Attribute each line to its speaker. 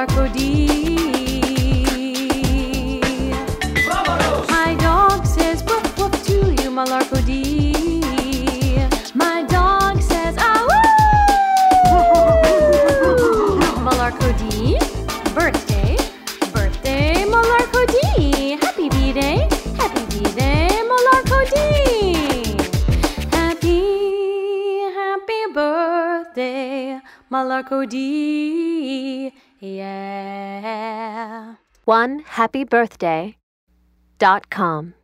Speaker 1: Malarkey. My dog says woof woof to you, Malarkey. My dog says ah woo. Malarkey. Birthday, birthday, Malarkey. Happy B-Day, Malarkey. Happy birthday, Malarkey. Yeah.
Speaker 2: OneHappyBirthday.com